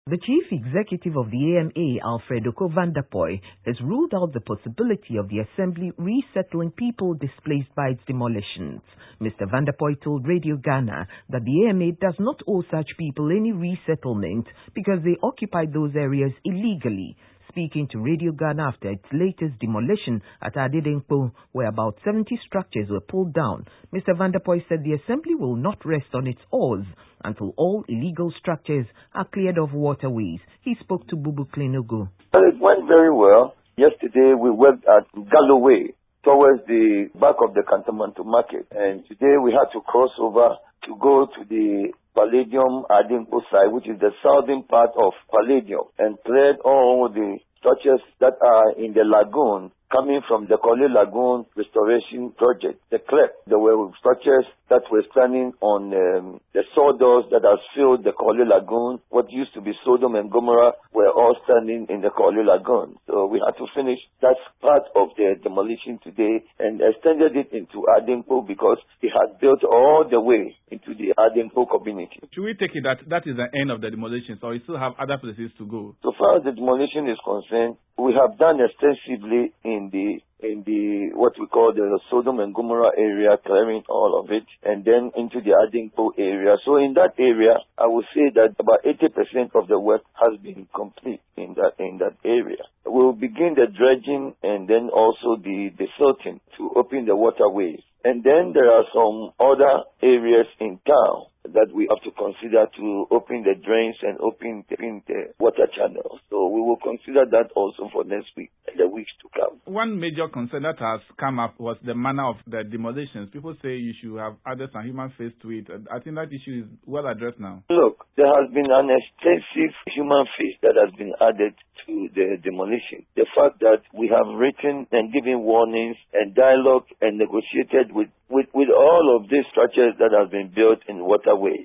The chief executive of the AMA, Alfredo Vanderpoy, has ruled out the possibility of the assembly resettling people displaced by its demolitions. Mr. Vanderpoy told Radio Ghana that the AMA does not owe such people any resettlement because they occupied those areas illegally. Speaking to Radio Ghana after its latest demolition at Adedenkpo, where about 70 structures were pulled down, Mr. Vanderpoy said the assembly will not rest on its oars until all illegal structures are cleared of waterways. He spoke to Bubu Klinugu. It went very well. Yesterday we worked at Galloway towards the back of the Kantamanto market, and today we had to cross over to go to the Palladium Adedenkpo site, which is the southern part of Palladium, and cleared all the structures that are in the lagoon coming from the Korle Lagoon Restoration Project. There were structures that were standing on the sawdust that has filled the Korle Lagoon. What used to be Sodom and Gomorrah were all standing in the Korle Lagoon. So we had to finish that part of the demolition today and extended it into Adedenkpo because it has built all the way into the Adedenkpo community. Should we take it that that is the end of the demolitions, or you still have other places to go? So far as the demolition is concerned, we have done extensively in the what we call the Sodom and Gomorrah area, clearing all of it, and then into the Adedenkpo area. So in that area, I would say that about 80% of the work has been complete in that area. We'll begin the dredging and then also the silting to open the waterways. And then there are some other areas in town that we have to consider to open the drains and open the water channels. So we will consider that also for next week and the weeks to come. One major concern that has come up was the manner of the demolitions. People say you should have added some human face to it. I think that issue is well addressed now. Look, there has been an extensive human face that has been added to the demolition. The fact that we have written and given warnings and dialogue and negotiated with all of these structures that have been built in waterways.